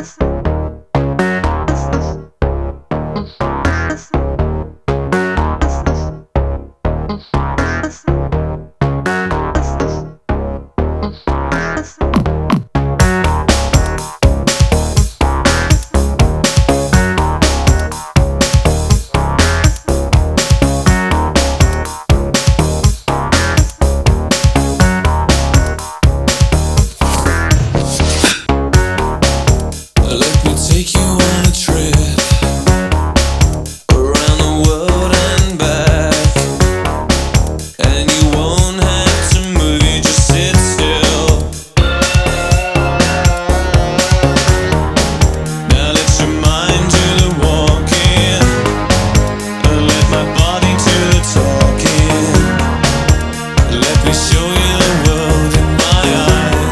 Take you on a trip around the world and back, and you won't have to move, you just sit still. Now let your mind do the walking, and let my body do the talking. Let me show you the world in my eyes.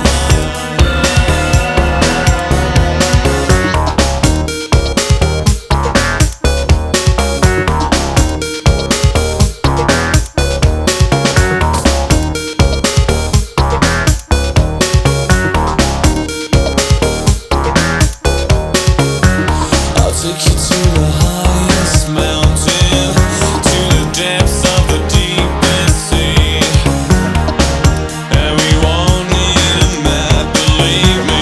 Take you to the highest mountain, to the depths of the deepest sea, and we won't need a map, believe me.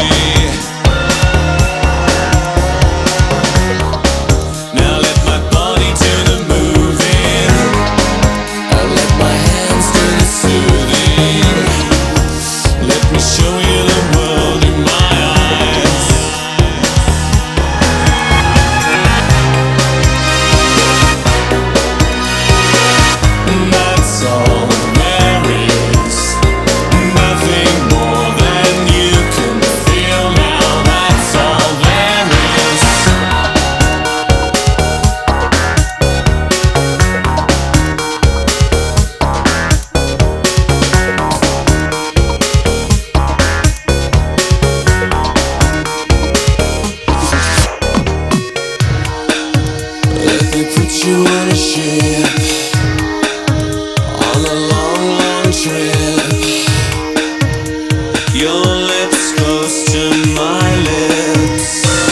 Now let my body do the moving, and let my hands do the soothing. Let me show you the world in my eyes. That's all there is, nothing more than you can feel now. That's all there is. Let me put you on a ship, on a long, long trip. Your lips close to my lips.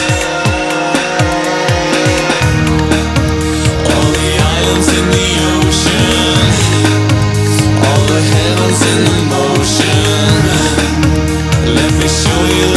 All the islands in the ocean, all the heavens in the motion. Let me show you